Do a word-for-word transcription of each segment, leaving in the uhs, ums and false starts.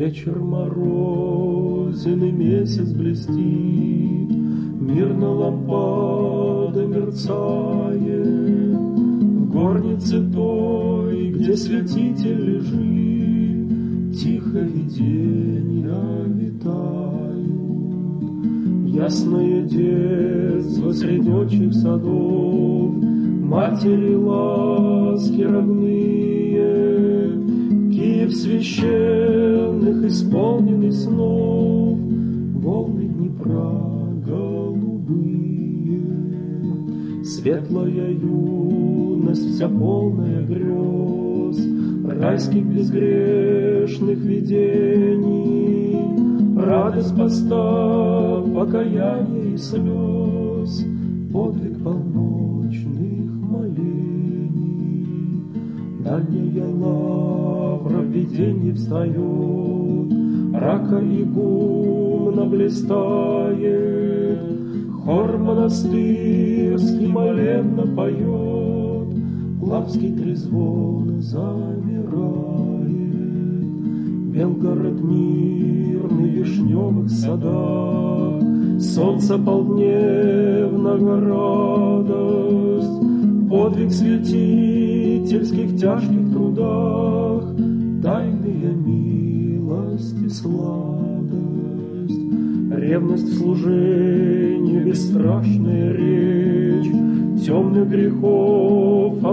Вечер морозен и месяц блестит, мирно лампада мерцает. В горнице той, где святитель лежит, тихо виденья витают. Ясное детство средь отчих садов, матери ласки родные, Киев священных, исполненный снов, волны Днепра голубые. Светлая юность, вся полная грез, райских безгрешных видений, радость поста, покаяния и слез, подвиг полночных молений. Дальняя лавра в виденье встает, рака игумна блистает, хор монастырский молебно поет, Лавский трезвон замирает. Белгород мирный в вишневых садах, солнце полдневного радость, подвиг святительских тяжких трудах, тайная милость и сладость, ревность в служении, бесстрашная речь, темных грехов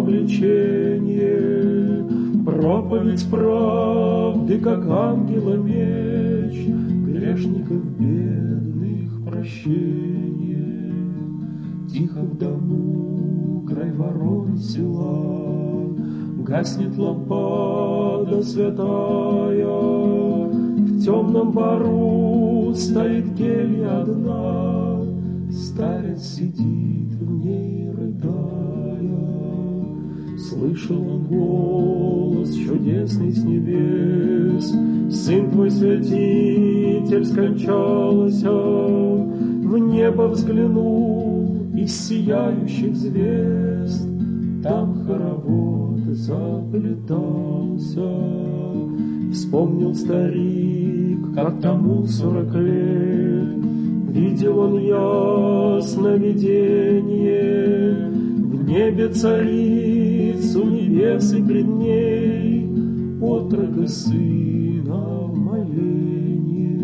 обличение, проповедь правды, как ангела меч, грешников бедных прощение. Тихо в дому край ворон села, гаснет лампада святая, в темном бару стоит келья одна, старец сидит в ней рыдая. Слышал он голос чудесный с небес, сын твой святитель скончался, в небо взглянул из сияющих звезд, там хоровод заплетался. Вспомнил старик, как тому сорок лет, видел он ясно видение, в небе царицу небес и пред ней отрока сына в молении.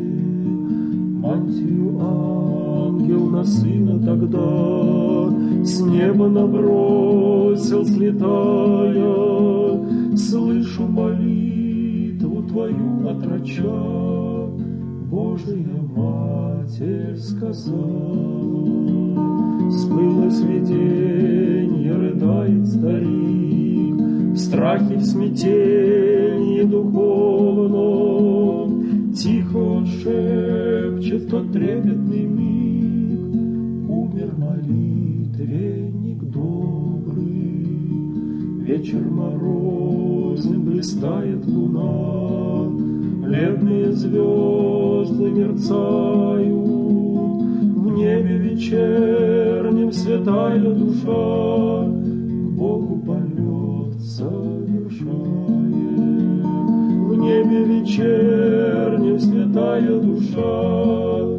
Мантию ангел на сына тогда с неба набросил, слетая. Слышу молитву твою, отроча, Божия Матерь сказала. Сбылось виденье, рыдает старик, в страхе, в смятении духовном. Тихо он шепчет в тот трепетный миг, умер молитвенник добрый. Вечер морозный, блистает луна, бледные звезды мерцают, в небе вечернем святая душа к Богу полет совершает. В небе вечернем святая душа